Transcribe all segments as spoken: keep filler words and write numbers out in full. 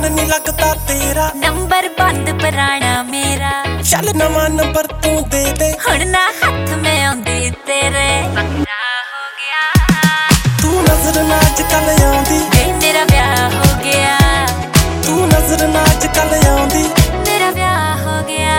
मन नहीं लगता तेरा, नंबर बंद पुराना मेरा, चल नवा नंबर तू दे दे, हुण ना हाथ में आंदी तेरे पक्का हो गया। तू नजर ना अजकल आउंदी वे मेरा ब्याह हो गया, तू नजर ना अजकल आउंदी मेरा ब्याह हो गया।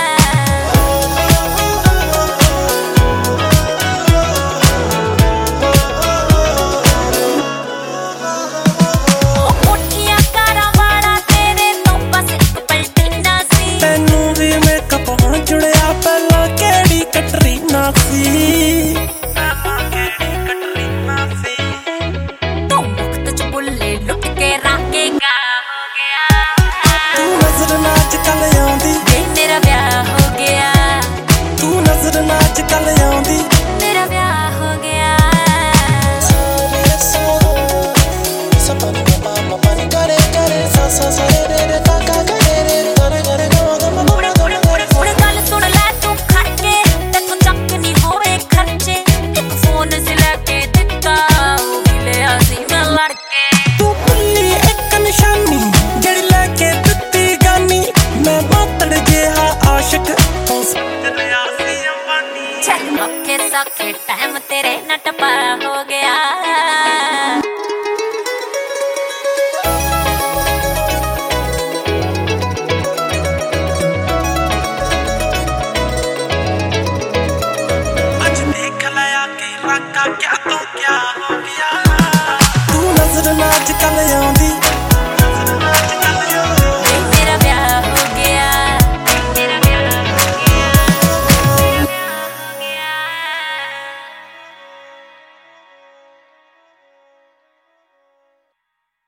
औखे सौखे टाइम तेरे न टपा हो गया। आज देख लया के रखा क्या तो क्या हो गया, तू नजर ना अजकल आउंदी